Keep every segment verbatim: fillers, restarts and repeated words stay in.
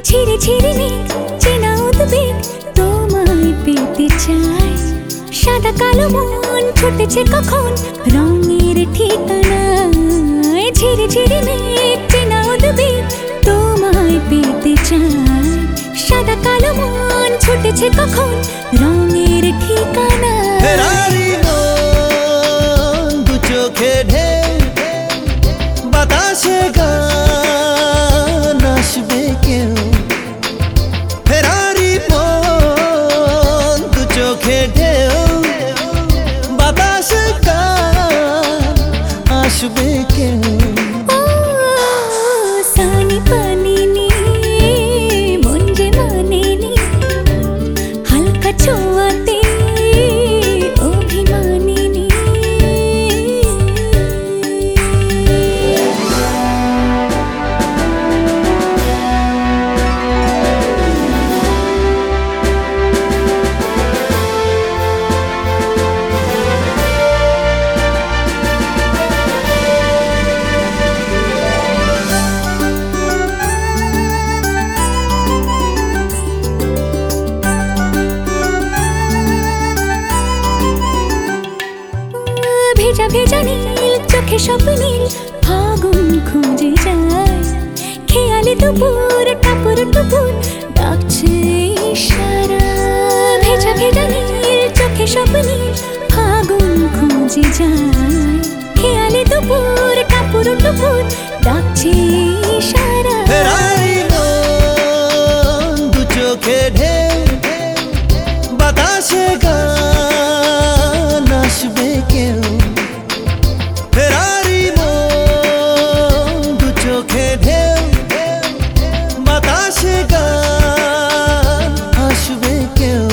ঝিরে ঝিরে মেঘ চেনা উদ্বেগ তোমায় পেতে চাই। সাদা কালো মন ছুটেছে কখন রঙের ঠিকানায়। ঝিরে ঝিরে মেঘ চেনা উদ্বেগ তোমায় পেতে চাই। সাদা কালো মন ছুটেছে কখন রঙের ঠিকানায়। ফেরারি মন দু চোখে ঢেউ বাতাসে গান আসবে কেউ। ফেরারি মন দু চোখে ঢেউ বাতাসে গান আসবে কেউ। ও সানি পানি নি মন যে মানে নি হালকা ছোঁয়াতে অভিমানিনী। ভেজা ভেজা নীল চোখে স্বপ্নীল ফাগুন খুঁজে যায়। খেয়ালি দুপুর টাপুর টুপুর ডাকছে ইশারা। ভেজা ভেজা নীল চোখে স্বপ্নীল ফাগুন খুঁজে যায়। খেয়ালি দুপুর টাপুর টুপুর ডাকছে ইশারা। ফেরারি মন দু চোখে ঢেউ বাতাসে গান আসবে কেউ। ফেরারি মন দু চোখে ঢেউ বাতাসে গান আসবে কেউ।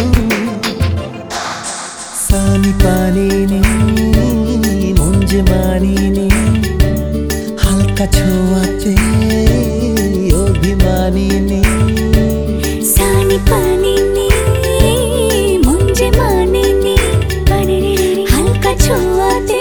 সানি পানি নি মন যে মানিনি হালকা ছোঁয়াতে অভিমানিনী। সানি পানি নি মন যে মানে নি হালকা ছোঁয়াতে